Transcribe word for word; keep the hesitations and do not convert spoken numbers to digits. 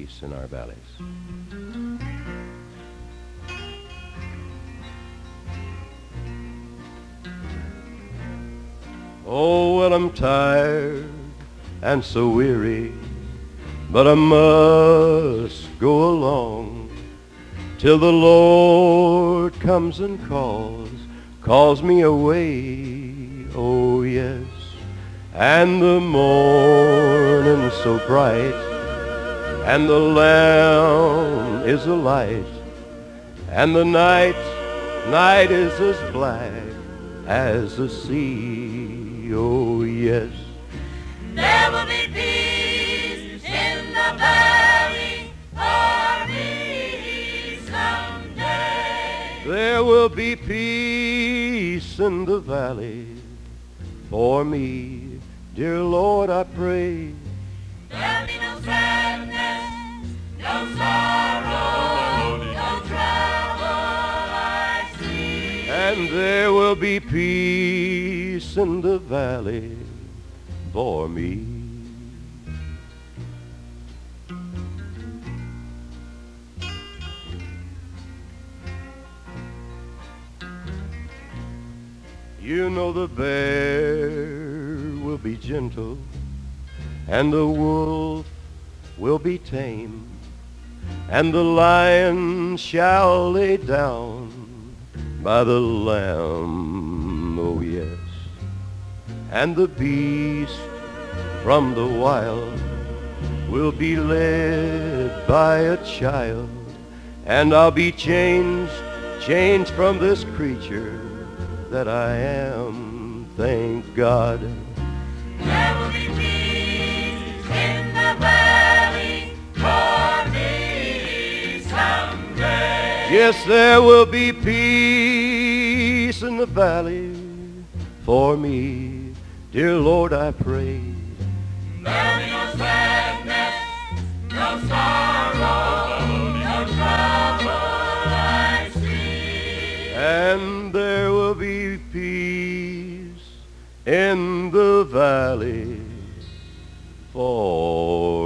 peace in our valleys. Oh, well, I'm tired and so weary, but I must go along till the Lord comes and calls, calls me away, oh yes. And the morning's so bright, and the Lamb is a light, and the night, night is as black as the sea, oh yes. There will be peace in the valley for me someday. There will be peace in the valley for me, dear Lord, I pray. There'll be no sadness, no sorrow, no trouble I see. And there will be peace in the valley for me. You know the bear will be gentle, and the wolf will be tame, and the lion shall lay down by the lamb, oh yes. And the beast from the wild will be led by a child, and I'll be changed, changed from this creature that I am, thank God. There will be peace in the valley for me someday. Yes, there will be peace in the valley for me, dear Lord, I pray. There'll be no sadness, no sorrow, no trouble I see. And there will be peace in the valley for